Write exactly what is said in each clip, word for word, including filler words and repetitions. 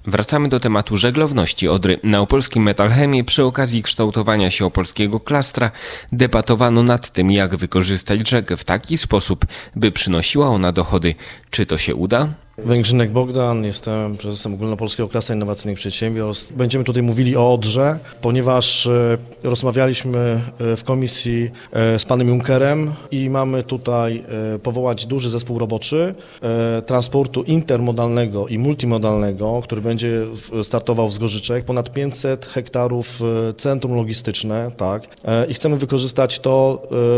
Wracamy do tematu żeglowności Odry. Na Opolskim Metalchemie przy okazji kształtowania się opolskiego klastra debatowano nad tym, jak wykorzystać rzekę w taki sposób, by przynosiła ona dochody. Czy to się uda? Węgrzynek Bogdan, jestem prezesem Ogólnopolskiego Klastra Innowacyjnych Przedsiębiorstw. Będziemy tutaj mówili o Odrze, ponieważ rozmawialiśmy w komisji z panem Junckerem i mamy tutaj powołać duży zespół roboczy transportu intermodalnego i multimodalnego, który będzie startował w Zgorzyczek, ponad pięćset hektarów centrum logistyczne, tak. I chcemy wykorzystać to,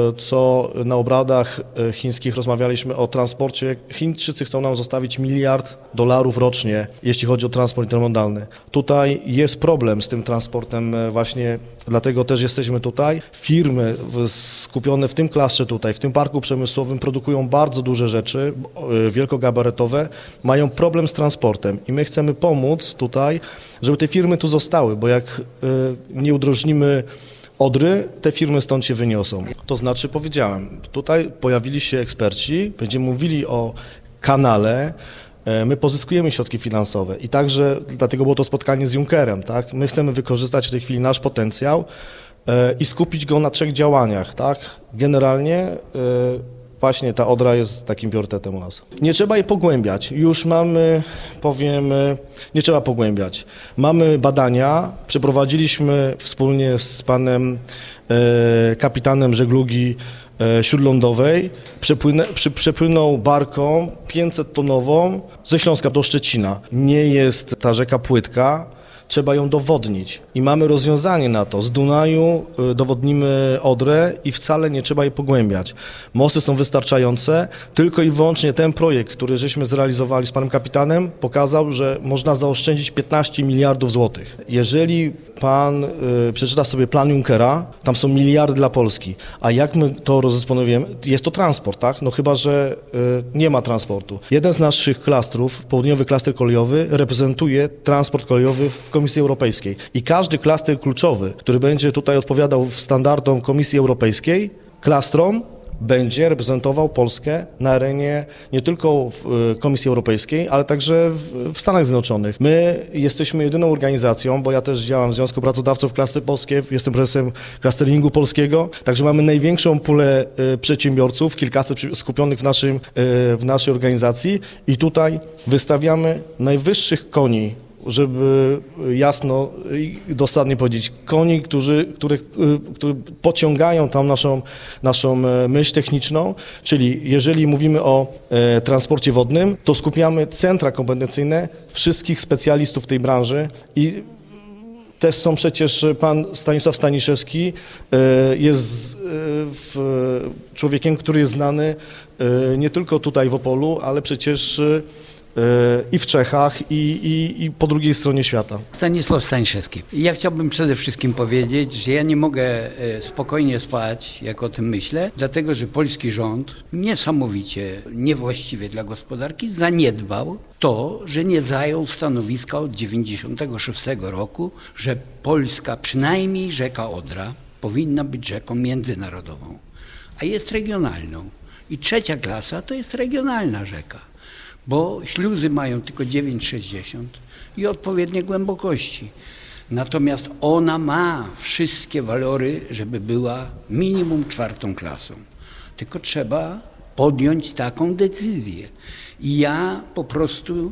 co na obradach chińskich rozmawialiśmy o transporcie. Chińczycy chcą nam zostawić miliard dolarów rocznie, jeśli chodzi o transport intermodalny. Tutaj jest problem z tym transportem właśnie, dlatego też jesteśmy tutaj. Firmy skupione w tym klastrze tutaj, w tym parku przemysłowym produkują bardzo duże rzeczy, wielkogabarytowe, mają problem z transportem i my chcemy pomóc tutaj, żeby te firmy tu zostały, bo jak nie udrożnimy Odry, te firmy stąd się wyniosą. To znaczy, powiedziałem, tutaj pojawili się eksperci, będziemy mówili o kanale, my pozyskujemy środki finansowe i także dlatego było to spotkanie z Junckerem, tak? My chcemy wykorzystać w tej chwili nasz potencjał i skupić go na trzech działaniach, tak? Generalnie właśnie ta Odra jest takim priorytetem u nas. Nie trzeba jej pogłębiać, już mamy, powiem, nie trzeba pogłębiać. Mamy badania, przeprowadziliśmy wspólnie z panem kapitanem żeglugi śródlądowej, przepłynę, przy, przepłynął barką pięćset tonową ze Śląska do Szczecina. Nie jest ta rzeka płytka, trzeba ją dowodnić i mamy rozwiązanie na to. Z Dunaju dowodnimy Odrę i wcale nie trzeba jej pogłębiać. Mosty są wystarczające, tylko i wyłącznie ten projekt, który żeśmy zrealizowali z panem kapitanem, pokazał, że można zaoszczędzić piętnaście miliardów złotych. Jeżeli pan y, przeczyta sobie plan Junckera, tam są miliardy dla Polski, a jak my to rozdysponujemy? Jest to transport, tak? No chyba, że y, nie ma transportu. Jeden z naszych klastrów, południowy klaster kolejowy, reprezentuje transport kolejowy w Komisji Europejskiej i każdy klaster kluczowy, który będzie tutaj odpowiadał standardom Komisji Europejskiej, klastrom, będzie reprezentował Polskę na arenie nie tylko w Komisji Europejskiej, ale także w, w Stanach Zjednoczonych. My jesteśmy jedyną organizacją, bo ja też działam w Związku Pracodawców Klastry Polskie, jestem prezesem klasteringu polskiego, także mamy największą pulę y, przedsiębiorców, kilkaset skupionych w, naszym, y, w naszej organizacji i tutaj wystawiamy najwyższych koni, żeby jasno i dosadnie powiedzieć, koni, którzy, które, które pociągają tam naszą, naszą myśl techniczną, czyli jeżeli mówimy o e, transporcie wodnym, to skupiamy centra kompetencyjne wszystkich specjalistów w tej branży i też są przecież pan Stanisław Staniszewski, e, jest e, w, człowiekiem, który jest znany e, nie tylko tutaj w Opolu, ale przecież e, i w Czechach, i, i, i po drugiej stronie świata. Stanisław Staniszewski. Ja chciałbym przede wszystkim powiedzieć, że ja nie mogę spokojnie spać, jak o tym myślę, dlatego że polski rząd niesamowicie, niewłaściwie dla gospodarki zaniedbał to, że nie zajął stanowiska od dziewięćdziesiątego szóstego roku, że Polska, przynajmniej rzeka Odra, powinna być rzeką międzynarodową, a jest regionalną. I trzecia klasa to jest regionalna rzeka, bo śluzy mają tylko dziewięć sześćdziesiąt i odpowiednie głębokości. Natomiast ona ma wszystkie walory, żeby była minimum czwartą klasą. Tylko trzeba podjąć taką decyzję. I ja po prostu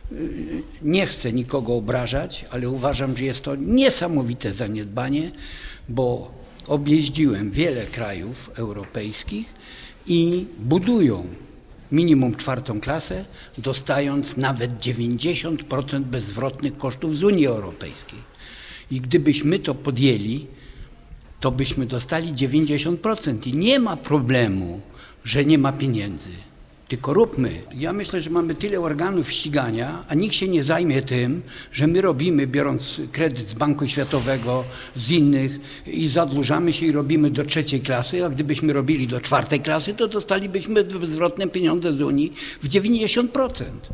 nie chcę nikogo obrażać, ale uważam, że jest to niesamowite zaniedbanie, bo objeździłem wiele krajów europejskich i budują minimum czwartą klasę, dostając nawet dziewięćdziesiąt procent bezzwrotnych kosztów z Unii Europejskiej. I gdybyśmy to podjęli, to byśmy dostali dziewięćdziesiąt procent i nie ma problemu, że nie ma pieniędzy. Tylko róbmy. Ja myślę, że mamy tyle organów ścigania, a nikt się nie zajmie tym, że my robimy, biorąc kredyt z Banku Światowego, z innych i zadłużamy się i robimy do trzeciej klasy, a gdybyśmy robili do czwartej klasy, to dostalibyśmy bezzwrotne pieniądze z Unii w dziewięćdziesiąt procent.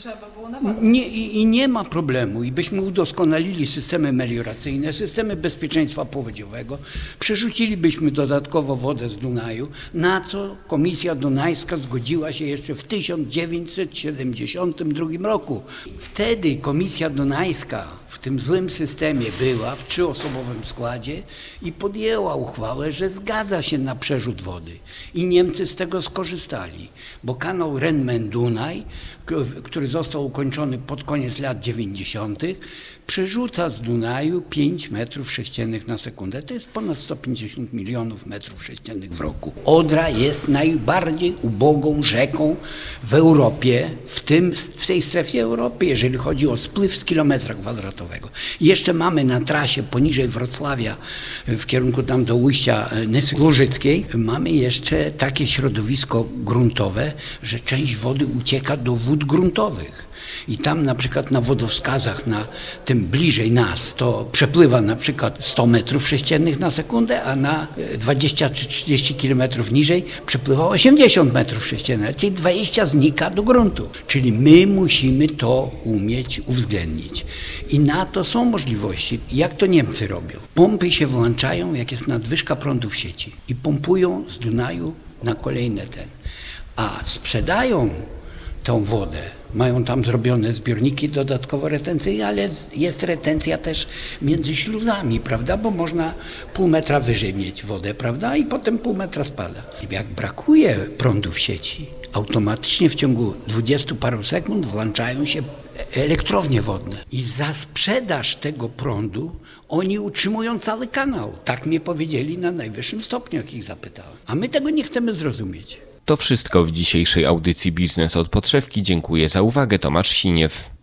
trzeba było na wodę. Nie, i, I nie ma problemu. I byśmy udoskonalili systemy melioracyjne, systemy bezpieczeństwa powodziowego, przerzucilibyśmy dodatkowo wodę z Dunaju, na co Komisja Dunajska zgodziła się jeszcze w tysiąc dziewięćset siedemdziesiątym drugim roku. Wtedy Komisja Dunajska w tym złym systemie była w trzyosobowym składzie i podjęła uchwałę, że zgadza się na przerzut wody. I Niemcy z tego skorzystali, bo kanał Ren-Main-Dunaj, który został ukończony pod koniec lat dziewięćdziesiątych, przerzuca z Dunaju pięć metrów sześciennych na sekundę. To jest ponad sto pięćdziesiąt milionów metrów sześciennych w roku. Odra jest najbardziej ubogą rzeką w Europie, w, tym, w tej strefie Europy, jeżeli chodzi o spływ z kilometra kwadratowego. I jeszcze mamy na trasie poniżej Wrocławia, w kierunku tam do ujścia Nysy Łużyckiej, mamy jeszcze takie środowisko gruntowe, że część wody ucieka do wód gruntowych. I tam na przykład na wodowskazach, na tym bliżej nas, to przepływa na przykład sto metrów sześciennych na sekundę, a na dwadzieścia czy trzydzieści kilometrów niżej przepływa osiemdziesiąt metrów sześciennych, czyli dwadzieścia znika do gruntu. Czyli my musimy to umieć uwzględnić. I na to są możliwości. Jak to Niemcy robią? Pompy się włączają, jak jest nadwyżka prądu w sieci i pompują z Dunaju na kolejne ten. A sprzedają tą wodę. Mają tam zrobione zbiorniki dodatkowo retencyjne, ale jest retencja też między śluzami, prawda, bo można pół metra wyżej mieć wodę, prawda, i potem pół metra spada. Jak brakuje prądu w sieci, automatycznie w ciągu dwudziestu paru sekund włączają się elektrownie wodne i za sprzedaż tego prądu oni utrzymują cały kanał. Tak mnie powiedzieli na najwyższym stopniu, jak ich zapytałem. A my tego nie chcemy zrozumieć. To wszystko w dzisiejszej audycji Biznes od podszewki. Dziękuję za uwagę. Tomasz Siniew.